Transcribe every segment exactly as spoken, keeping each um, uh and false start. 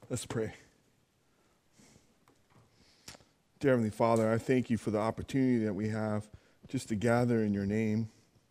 Let's pray. Dear Heavenly Father, I thank you for the opportunity that we have just to gather in your name.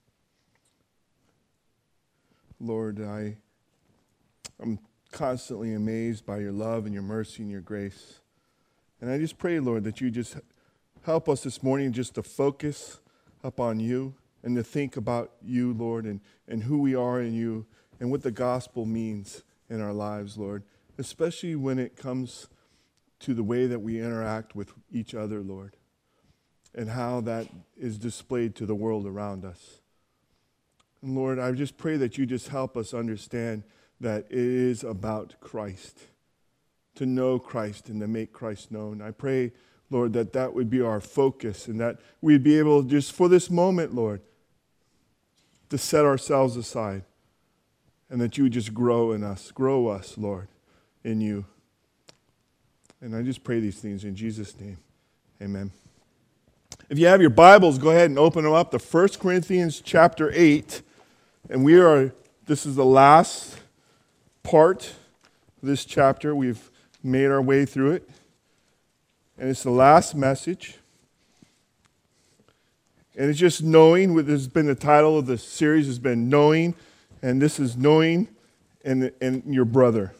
Lord, I, I'm constantly amazed by your love and your mercy and your grace. And I just pray, Lord, that you just help us this morning just to focus upon you and to think about you, Lord, and, and who we are in you and what the gospel means in our lives, Lord, especially when it comes to the way that we interact with each other, Lord, and how that is displayed to the world around us. And Lord, I just pray that you just help us understand that it is about Christ, to know Christ and to make Christ known. I pray, Lord, that that would be our focus and that we'd be able just for this moment, Lord, to set ourselves aside and that you would just grow in us, grow us, Lord, in you. And I just pray these things in Jesus' name. Amen. If you have your Bibles, go ahead and open them up to First Corinthians chapter eight. And we are, this is the last part of this chapter. We've made our way through it. And it's the last message. And it's just knowing, this has been the title of the series, has been Knowing. And this is Knowing and, and Your Brother.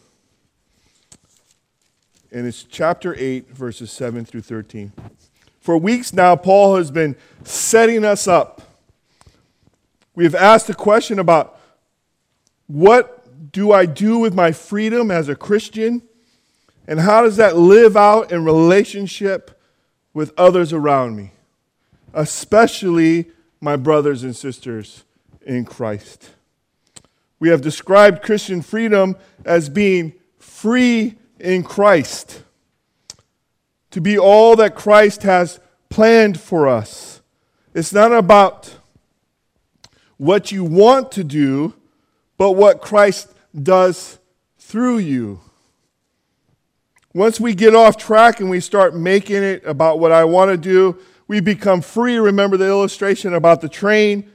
And it's chapter eight, verses seven through thirteen. For weeks now, Paul has been setting us up. We have asked the question about what do I do with my freedom as a Christian, and how does that live out in relationship with others around me, especially my brothers and sisters in Christ. We have described Christian freedom as being free in Christ, to be all that Christ has planned for us. It's not about what you want to do, but what Christ does through you. Once we get off track and we start making it about what I want to do, we become free. Remember the illustration about the train?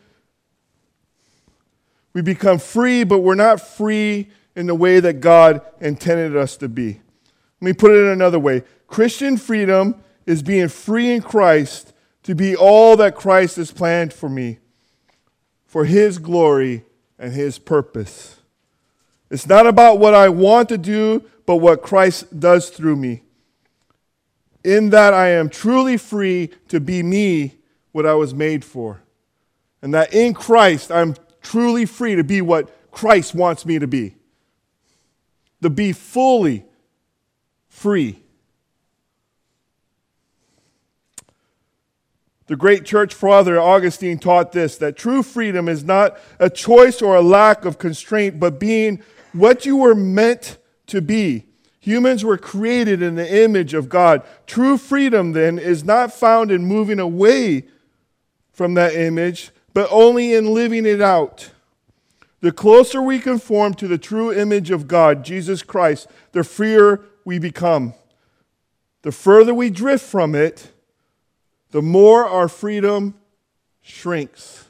We become free, but we're not free in the way that God intended us to be. Let me put it another way. Christian freedom is being free in Christ to be all that Christ has planned for me, for His glory and His purpose. It's not about what I want to do, but what Christ does through me. In that I am truly free to be me, what I was made for. And that in Christ I'm truly free to be what Christ wants me to be. To be fully free. The great church father Augustine taught this, that true freedom is not a choice or a lack of constraint, but being what you were meant to be. Humans were created in the image of God. True freedom, then, is not found in moving away from that image, but only in living it out. The closer we conform to the true image of God, Jesus Christ, the freer we become. The further we drift from it, the more our freedom shrinks.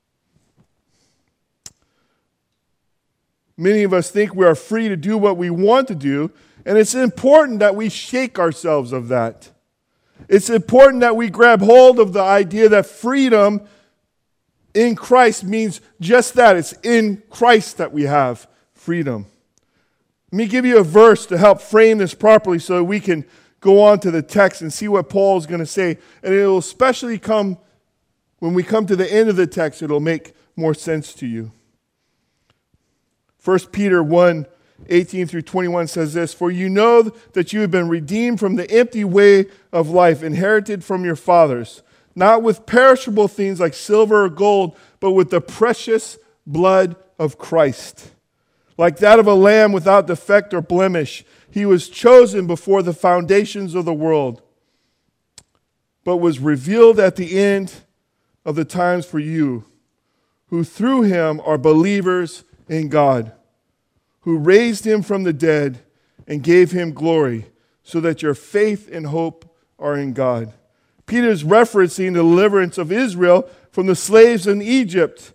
Many of us think we are free to do what we want to do, and it's important that we shake ourselves of that. It's important that we grab hold of the idea that freedom in Christ means just that. It's in Christ that we have freedom. Let me give you a verse to help frame this properly so that we can go on to the text and see what Paul is going to say. And it will especially come, when we come to the end of the text, it will make more sense to you. First Peter one, eighteen through twenty-one says this, "For you know that you have been redeemed from the empty way of life inherited from your fathers, not with perishable things like silver or gold, but with the precious blood of Christ. Like that of a lamb without defect or blemish, He was chosen before the foundations of the world, but was revealed at the end of the times for you, who through Him are believers in God, who raised Him from the dead and gave Him glory, so that your faith and hope are in God." Peter's referencing the deliverance of Israel from the slaves in Egypt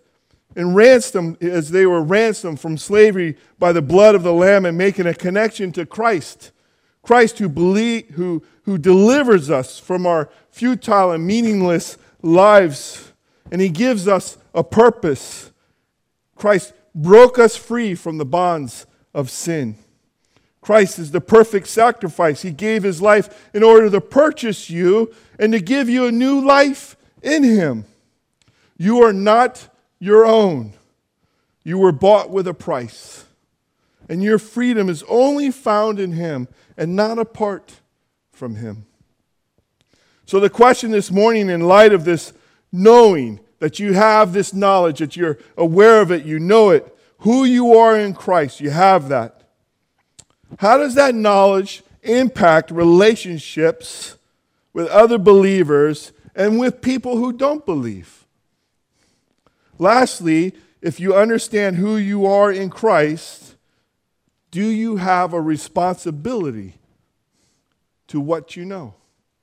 and ransomed as they were ransomed from slavery by the blood of the Lamb and making a connection to Christ. Christ who, believe, who, who delivers us from our futile and meaningless lives, and he gives us a purpose. Christ broke us free from the bonds of sin. Christ is the perfect sacrifice. He gave his life in order to purchase you and to give you a new life in him. You are not your own. You were bought with a price. And your freedom is only found in him and not apart from him. So the question this morning, in light of this knowing that you have this knowledge, that you're aware of it, you know it, who you are in Christ, you have that. How does that knowledge impact relationships with other believers and with people who don't believe? Lastly, if you understand who you are in Christ, do you have a responsibility to what you know?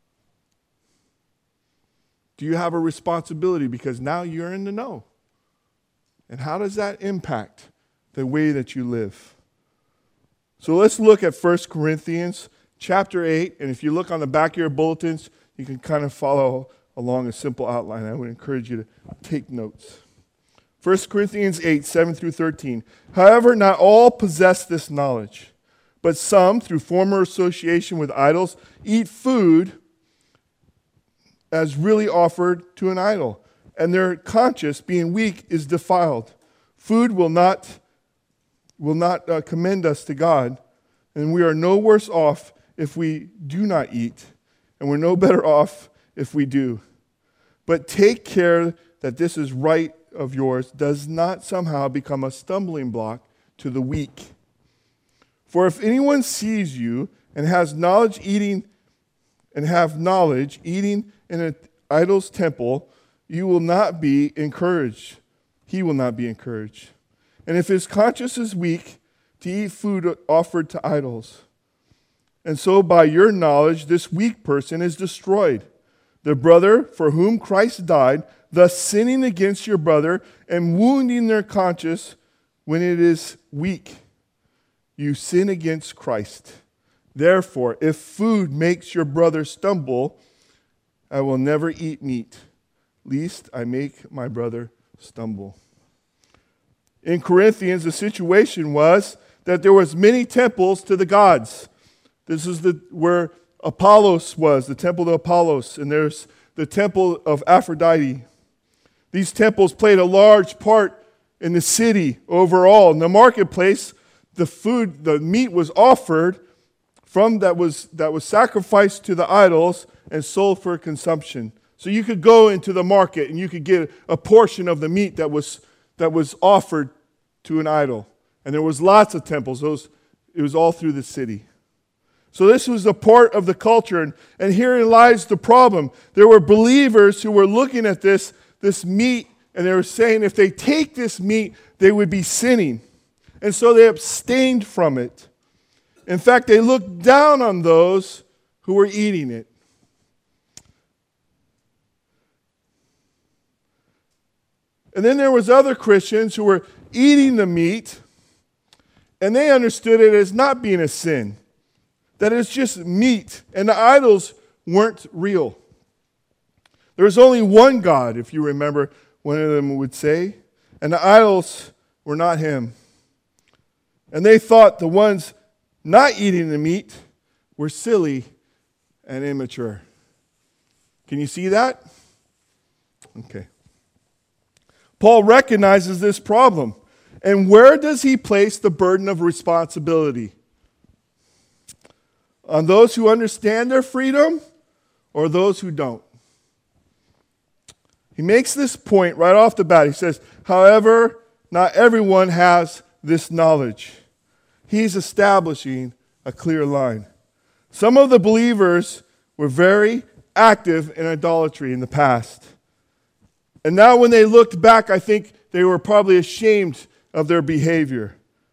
Do you have a responsibility because now you're in the know? And how does that impact the way that you live? So let's look at First Corinthians chapter eight. And if you look on the back of your bulletins, you can kind of follow along a simple outline. I would encourage you to take notes. First Corinthians eight, seven through thirteen. However, not all possess this knowledge, but some, through former association with idols, eat food as really offered to an idol, and their conscience, being weak, is defiled. Food will not, will not uh, commend us to God, and we are no worse off if we do not eat, and we're no better off if we do. But take care that this is right of yours does not somehow become a stumbling block to the weak. For if anyone sees you and has knowledge eating and have knowledge eating in an idol's temple, you will not be encouraged. He will not be encouraged. And if his conscience is weak, to eat food offered to idols. And so by your knowledge, this weak person is destroyed. The brother for whom Christ died, thus sinning against your brother and wounding their conscience when it is weak. You sin against Christ. Therefore, if food makes your brother stumble, I will never eat meat, lest I make my brother stumble. In Corinthians, the situation was that there was many temples to the gods. This is the where Apollos was, the temple of Apollos, and there's the temple of Aphrodite. These temples played a large part in the city overall. In the marketplace, the food, the meat was offered from that was that was sacrificed to the idols and sold for consumption. So you could go into the market and you could get a portion of the meat that was that was offered to an idol. And there was lots of temples. Those it was all through the city. So this was a part of the culture, and, and herein lies the problem. There were believers who were looking at this, this meat, and they were saying if they take this meat, they would be sinning. And so they abstained from it. In fact, they looked down on those who were eating it. And then there was other Christians who were eating the meat, and they understood it as not being a sin. That it's just meat, and the idols weren't real. There was only one God, if you remember, one of them would say, and the idols were not him. And they thought the ones not eating the meat were silly and immature. Can you see that? Okay. Paul recognizes this problem. And where does he place the burden of responsibility? On those who understand their freedom or those who don't? He makes this point right off the bat. He says, however, not everyone has this knowledge. He's establishing a clear line. Some of the believers were very active in idolatry in the past. And now when they looked back, I think they were probably ashamed of their behavior.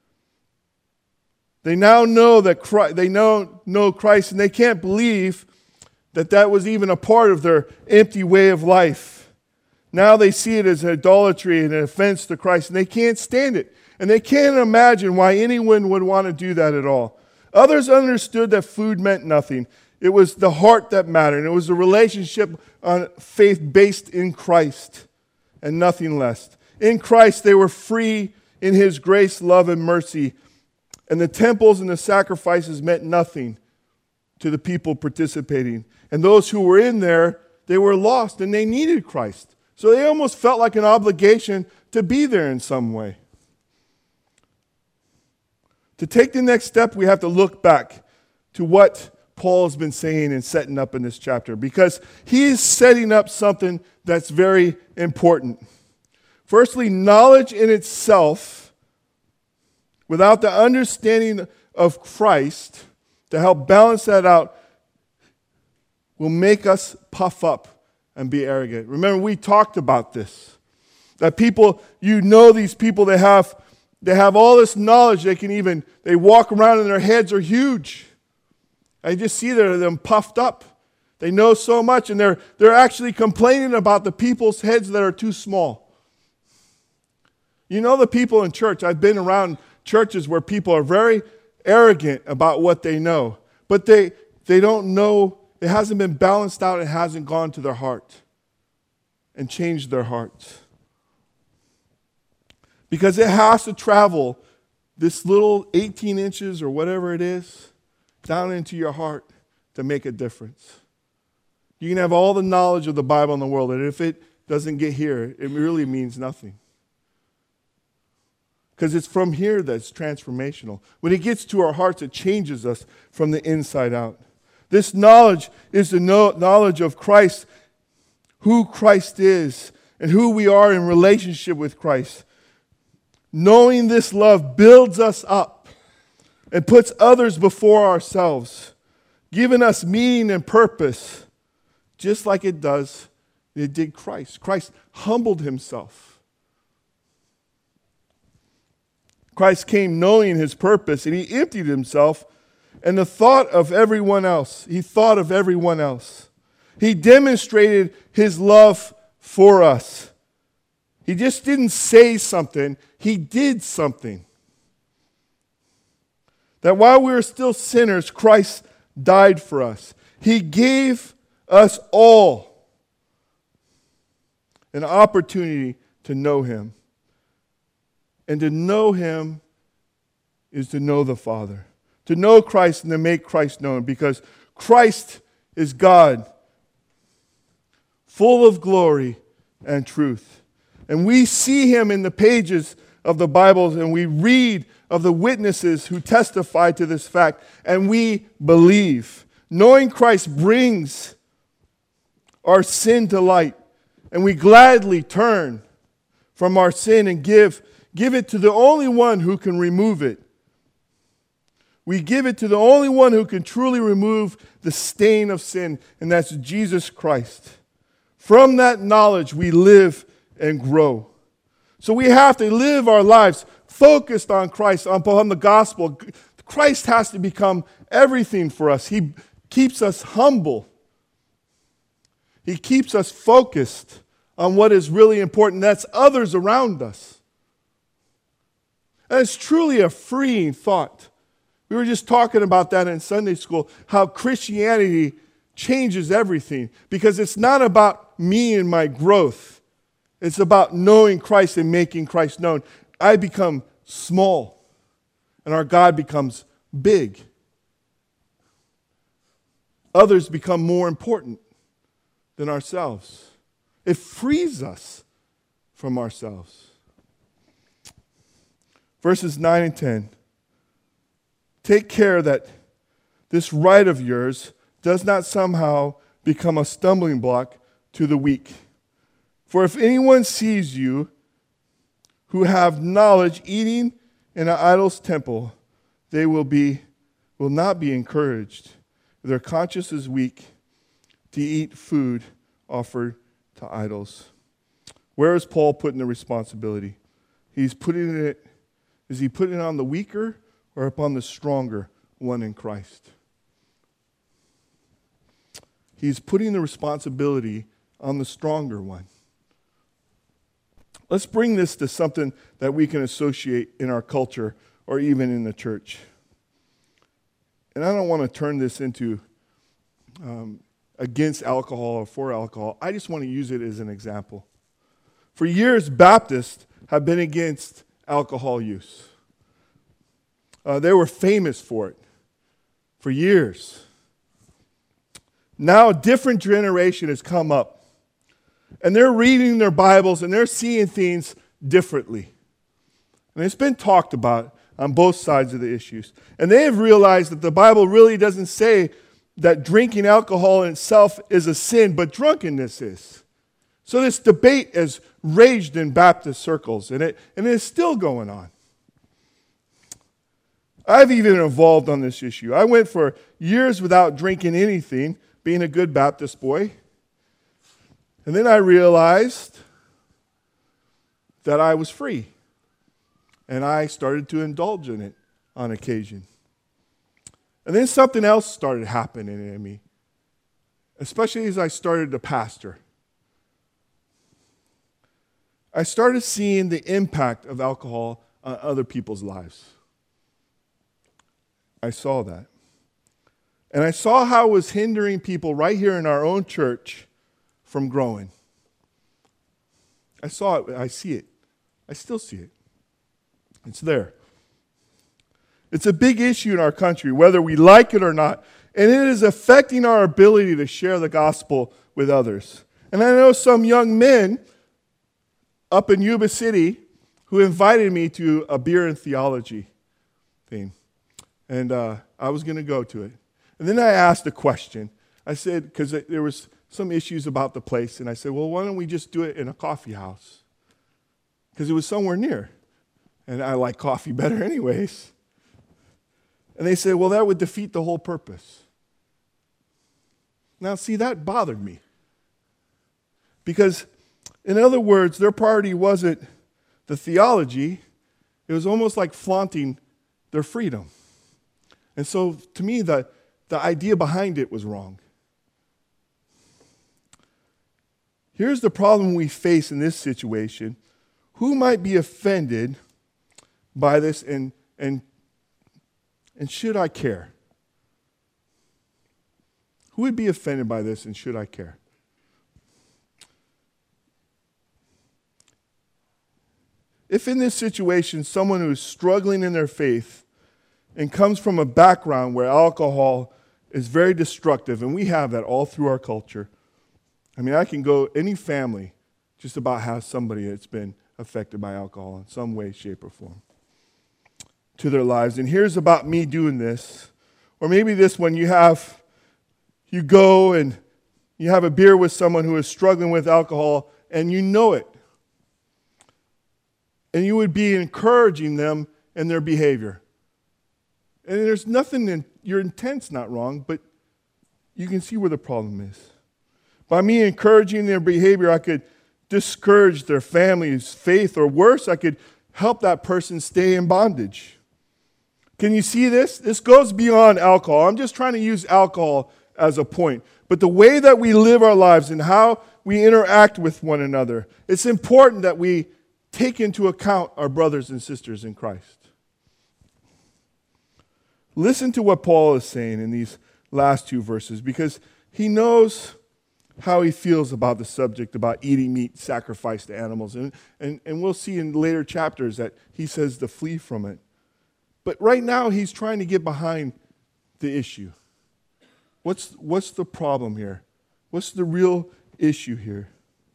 They now know that Christ, they know, know Christ, and they can't believe that that was even a part of their empty way of life. Now they see it as idolatry and an offense to Christ, and they can't stand it. And they can't imagine why anyone would want to do that at all. Others understood that food meant nothing. It was the heart that mattered. And it was a relationship on faith based in Christ and nothing less. In Christ, they were free in His grace, love, and mercy. And the temples and the sacrifices meant nothing to the people participating. And those who were in there, they were lost and they needed Christ. So they almost felt like an obligation to be there in some way. To take the next step, we have to look back to what Paul has been saying and setting up in this chapter, because he is setting up something that's very important. Firstly, knowledge in itself, without the understanding of Christ to help balance that out, will make us puff up and be arrogant. Remember, we talked about this. That people, you know these people, they have, they have all this knowledge, they can even, they walk around and their heads are huge. I just see them puffed up. They know so much, and they're, they're actually complaining about the people's heads that are too small. You know the people in church, I've been around churches where people are very arrogant about what they know, but they, they don't know, it hasn't been balanced out, it hasn't gone to their heart and changed their hearts. Because it has to travel this little eighteen inches or whatever it is down into your heart to make a difference. You can have all the knowledge of the Bible in the world, and if it doesn't get here, it really means nothing. Because it's from here that's transformational. When it gets to our hearts, it changes us from the inside out. This knowledge is the knowledge of Christ, who Christ is, and who we are in relationship with Christ. Knowing this love builds us up and puts others before ourselves, giving us meaning and purpose, just like it does, it did Christ. Christ humbled himself. Christ came knowing his purpose, and he emptied himself, and the thought of everyone else. He thought of everyone else. He demonstrated his love for us. He just didn't say something, he did something. That while we were still sinners, Christ died for us. He gave us all an opportunity to know him. And to know him is to know the Father. To know Christ and to make Christ known, because Christ is God, full of glory and truth. And we see him in the pages of the Bible, and we read of the witnesses who testify to this fact, and we believe. Knowing Christ brings our sin to light, and we gladly turn from our sin and give, give it to the only one who can remove it. We give it to the only one who can truly remove the stain of sin, and that's Jesus Christ. From that knowledge, we live and grow. So we have to live our lives focused on Christ, upon the gospel. Christ has to become everything for us. He keeps us humble. He keeps us focused on what is really important. That's others around us. And it's truly a freeing thought. We were just talking about that in Sunday school, how Christianity changes everything. Because it's not about me and my growth. It's about knowing Christ and making Christ known. I become small, and our God becomes big. Others become more important than ourselves. It frees us from ourselves. Verses nine and ten. Take care that this right of yours does not somehow become a stumbling block to the weak. For if anyone sees you who have knowledge eating in an idol's temple, they will be will not be encouraged. Their conscience is weak to eat food offered to idols. Where is Paul putting the responsibility? He's putting it, is he putting it on the weaker or upon the stronger one in Christ? He's putting the responsibility on the stronger one, Let's bring this to something that we can associate in our culture or even in the church. And I don't want to turn this into um, against alcohol or for alcohol. I just want to use it as an example. For years, Baptists have been against alcohol use. Uh, they were famous for it for years. Now a different generation has come up, and they're reading their Bibles and they're seeing things differently. And it's been talked about on both sides of the issues. And they have realized that the Bible really doesn't say that drinking alcohol in itself is a sin, but drunkenness is. So this debate has raged in Baptist circles, and it, and it is still going on. I've even evolved on this issue. I went for years without drinking anything, being a good Baptist boy. And then I realized that I was free. And I started to indulge in it on occasion. And then something else started happening in me, especially as I started to pastor. I started seeing the impact of alcohol on other people's lives. I saw that. And I saw how it was hindering people right here in our own church from growing. I saw it. I see it. I still see it. It's there. It's a big issue in our country, whether we like it or not. And it is affecting our ability to share the gospel with others. And I know some young men up in Yuba City who invited me to a beer and theology thing. And uh, I was going to go to it. And then I asked a question. I said, because there was some issues about the place, and I said, well, why don't we just do it in a coffee house? Because it was somewhere near. And I like coffee better anyways. And they said, well, that would defeat the whole purpose. Now, see, that bothered me. Because, in other words, their priority wasn't the theology. It was almost like flaunting their freedom. And so, to me, the, the idea behind it was wrong. Here's the problem we face in this situation. Who might be offended by this, and, and, and should I care? Who would be offended by this, and should I care? If in this situation, someone who is struggling in their faith and comes from a background where alcohol is very destructive, and we have that all through our culture. I mean, I can go, any family just about has somebody that's been affected by alcohol in some way, shape, or form to their lives. And here's about me doing this. Or maybe this one, you have, you go and you have a beer with someone who is struggling with alcohol, and you know it. And you would be encouraging them in their behavior. And there's nothing in, your intent's not wrong, but you can see where the problem is. By me encouraging their behavior, I could discourage their family's faith, or worse, I could help that person stay in bondage. Can you see this? This goes beyond alcohol. I'm just trying to use alcohol as a point. But the way that we live our lives and how we interact with one another, it's important that we take into account our brothers and sisters in Christ. Listen to what Paul is saying in these last two verses, because he knows how he feels about the subject about eating meat sacrificed to animals. And, and, and we'll see in later chapters that he says to flee from it. But right now he's trying to get behind the issue. What's, what's the problem here? What's the real issue here?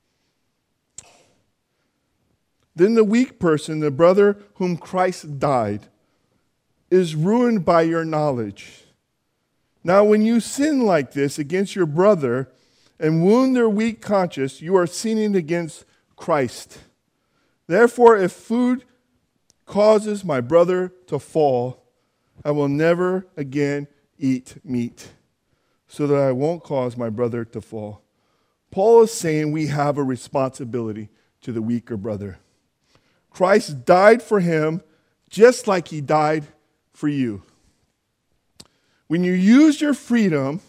Then the weak person, the brother whom Christ died, is ruined by your knowledge. Now, when you sin like this against your brother and wound their weak conscience, you are sinning against Christ. Therefore, if food causes my brother to fall, I will never again eat meat, so that I won't cause my brother to fall. Paul is saying we have a responsibility to the weaker brother. Christ died for him just like he died for you. When you use your freedom,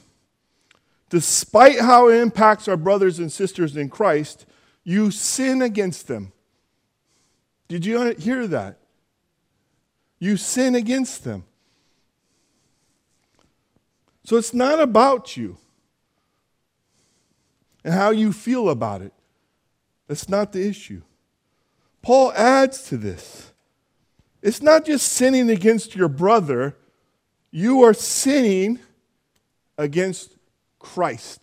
despite how it impacts our brothers and sisters in Christ, you sin against them. Did you hear that? You sin against them. So it's not about you and how you feel about it. That's not the issue. Paul adds to this. It's not just sinning against your brother. You are sinning against Christ.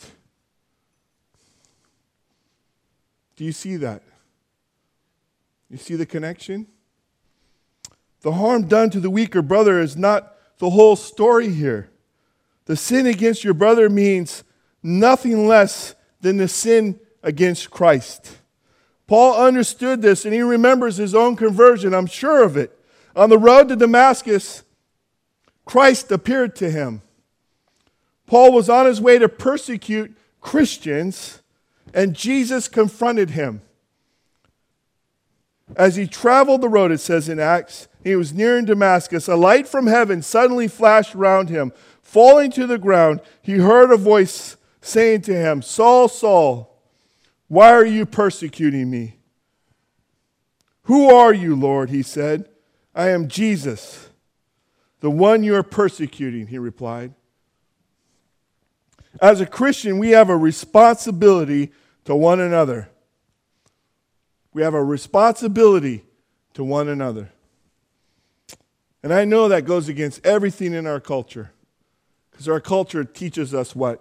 Do you see that? You see the connection? The harm done to the weaker brother is not the whole story here. The sin against your brother means nothing less than the sin against Christ. Paul understood this, and he remembers his own conversion. I'm sure of it. On the road to Damascus, Christ appeared to him. Paul was on his way to persecute Christians, and Jesus confronted him. As he traveled the road, it says in Acts, he was nearing Damascus. A light from heaven suddenly flashed around him. Falling to the ground, he heard a voice saying to him, Saul, Saul, why are you persecuting me? Who are you, Lord? He said. I am Jesus, the one you are persecuting, he replied. As a Christian, we have a responsibility to one another. We have a responsibility to one another. And I know that goes against everything in our culture. Because our culture teaches us what?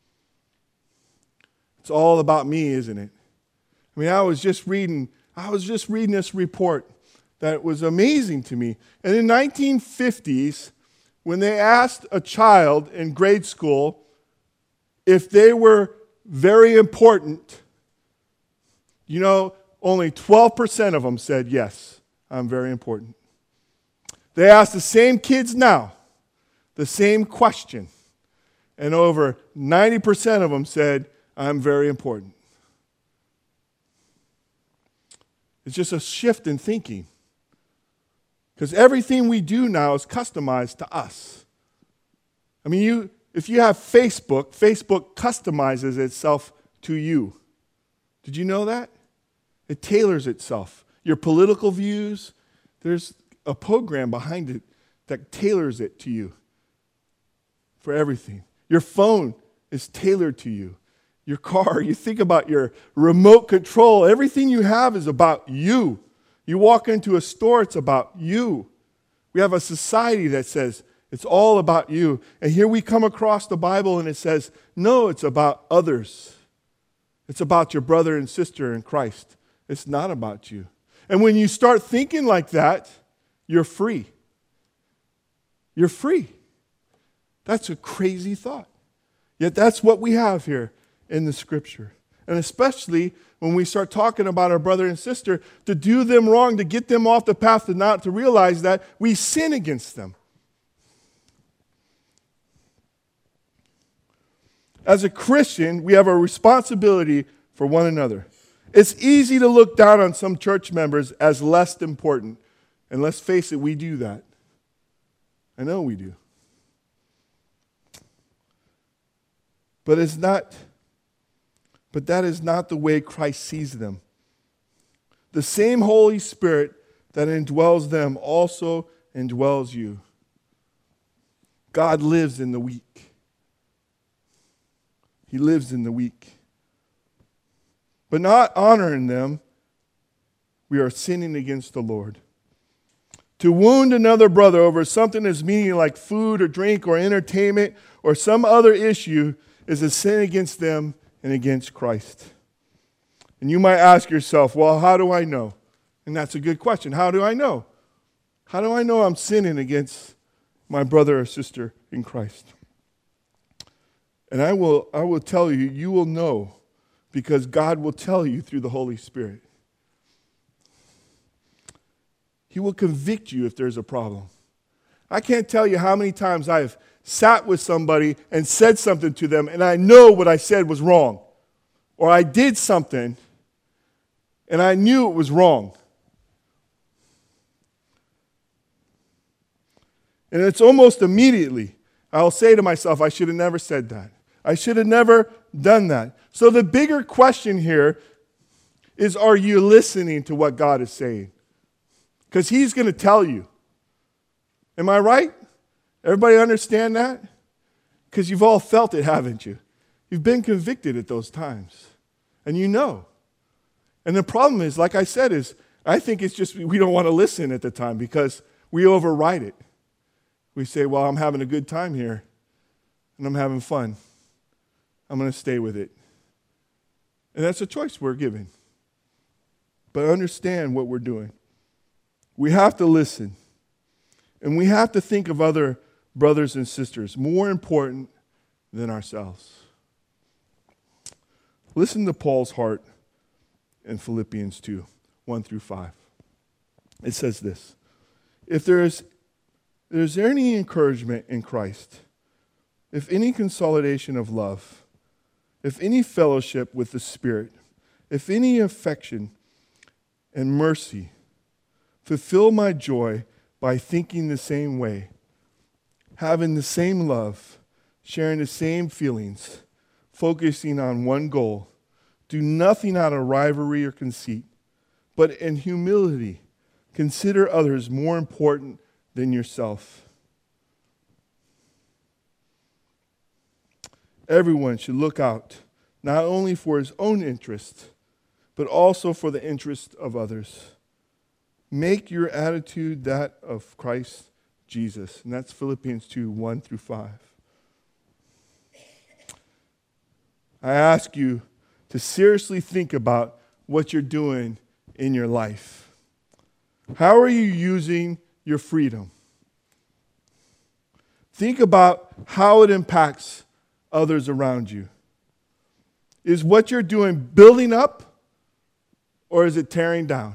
It's all about me, isn't it? I mean, I was just reading, I was just reading this report that was amazing to me. And in the nineteen fifties, when they asked a child in grade school if they were very important, you know, only twelve percent of them said, yes, I'm very important. They ask the same kids now the same question, and over ninety percent of them said, I'm very important. It's just a shift in thinking. Because everything we do now is customized to us. I mean, you if you have Facebook, Facebook customizes itself to you. Did you know that? It tailors itself. Your political views, there's a program behind it that tailors it to you for everything. Your phone is tailored to you. Your car, you think about your remote control. Everything you have is about you. You walk into a store, it's about you. We have a society that says it's all about you. And here we come across the Bible and it says, no, it's about others. It's about your brother and sister in Christ. It's not about you. And when you start thinking like that, you're free. You're free. That's a crazy thought. Yet that's what we have here in the Scripture. And especially when we start talking about our brother and sister, to do them wrong, to get them off the path, to not to realize that we sin against them. As a Christian, we have a responsibility for one another. It's easy to look down on some church members as less important. And let's face it, we do that. I know we do. But it's not, but that is not the way Christ sees them. The same Holy Spirit that indwells them also indwells you. God lives in the weak. He lives in the weak. But not honoring them, we are sinning against the Lord. To wound another brother over something as meaning like food or drink or entertainment or some other issue is a sin against them and against Christ. And you might ask yourself, well, how do I know? And that's a good question. How do I know? How do I know I'm sinning against my brother or sister in Christ? And I will, I will tell you, you will know because God will tell you through the Holy Spirit. He will convict you if there's a problem. I can't tell you how many times I've sat with somebody and said something to them, and I know what I said was wrong. Or I did something, and I knew it was wrong. And it's almost immediately, I'll say to myself, I should have never said that. I should have never done that. So the bigger question here is, are you listening to what God is saying? Because he's going to tell you. Am I right? Everybody understand that? Because you've all felt it, haven't you? You've been convicted at those times. And you know. And the problem is, like I said, is I think it's just we don't want to listen at the time because we override it. We say, well, I'm having a good time here, and I'm having fun. I'm going to stay with it. And that's a choice we're given. But understand what we're doing. We have to listen. And we have to think of other brothers and sisters more important than ourselves. Listen to Paul's heart in Philippians two, one through five. It says this: If there is, there is any encouragement in Christ, if any consolidation of love, if any fellowship with the Spirit, if any affection and mercy, fulfill my joy by thinking the same way, having the same love, sharing the same feelings, focusing on one goal. Do nothing out of rivalry or conceit, but in humility, consider others more important than yourself. Everyone should look out, not only for his own interest, but also for the interest of others. Make your attitude that of Christ Jesus. And that's Philippians two, one through five. I ask you to seriously think about what you're doing in your life. How are you using your freedom? Think about how it impacts others around you. Is what you're doing building up, or is it tearing down?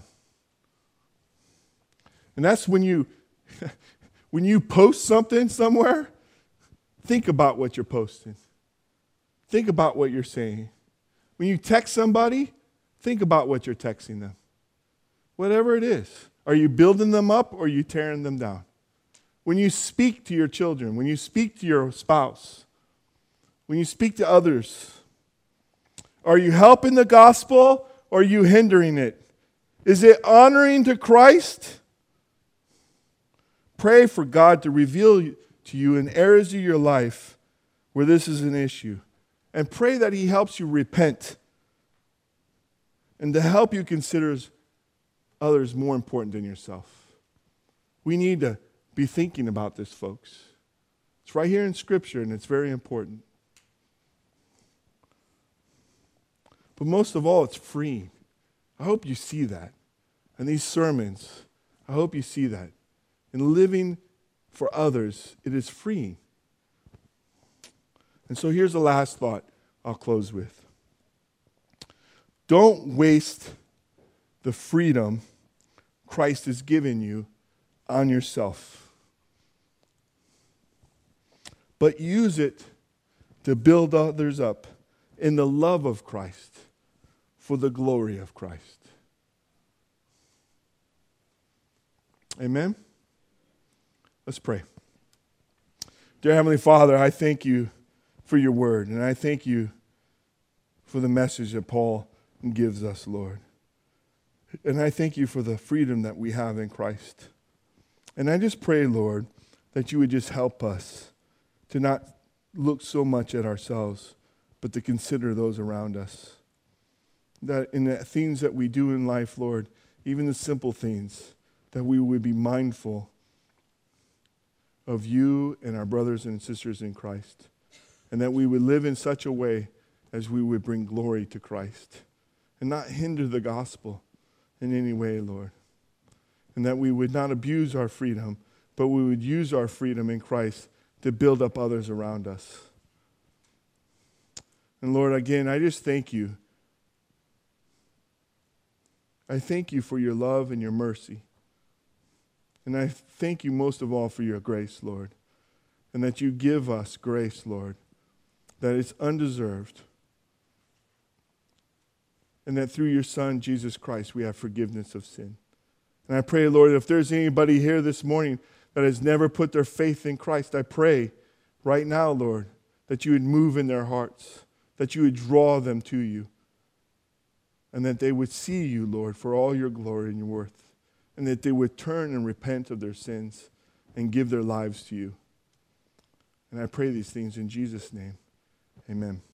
And that's when you when you post something somewhere, think about what you're posting. Think about what you're saying. When you text somebody, think about what you're texting them. Whatever it is. Are you building them up or are you tearing them down? When you speak to your children, when you speak to your spouse, when you speak to others, are you helping the gospel or are you hindering it? Is it honoring to Christ? Pray for God to reveal to you in areas of your life where this is an issue. And pray that he helps you repent and to help you consider others more important than yourself. We need to be thinking about this, folks. It's right here in Scripture, and it's very important. But most of all, it's freeing. I hope you see that. And these sermons, I hope you see that. In living for others, it is freeing. And so here's the last thought I'll close with. Don't waste the freedom Christ has given you on yourself, but use it to build others up in the love of Christ for the glory of Christ. Amen? Let's pray. Dear Heavenly Father, I thank you for your word, and I thank you for the message that Paul gives us, Lord. And I thank you for the freedom that we have in Christ. And I just pray, Lord, that you would just help us to not look so much at ourselves, but to consider those around us. That in the things that we do in life, Lord, even the simple things, that we would be mindful of you and our brothers and sisters in Christ. And that we would live in such a way as we would bring glory to Christ and not hinder the gospel in any way, Lord. And that we would not abuse our freedom, but we would use our freedom in Christ to build up others around us. And Lord, again, I just thank you. I thank you for your love and your mercy. And I thank you most of all for your grace, Lord. And that you give us grace, Lord, that it's undeserved. And that through your Son, Jesus Christ, we have forgiveness of sin. And I pray, Lord, if there's anybody here this morning that has never put their faith in Christ, I pray right now, Lord, that you would move in their hearts, that you would draw them to you, and that they would see you, Lord, for all your glory and your worth. and that they would turn and repent of their sins and give their lives to you. And I pray these things in Jesus' name. Amen.